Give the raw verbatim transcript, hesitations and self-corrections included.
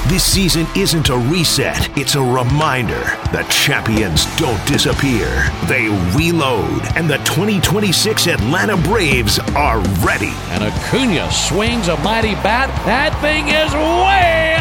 This season isn't a reset, it's a reminder that champions don't disappear. They reload, and the twenty twenty-six Atlanta Braves are ready. And Acuna swings a mighty bat. That thing is way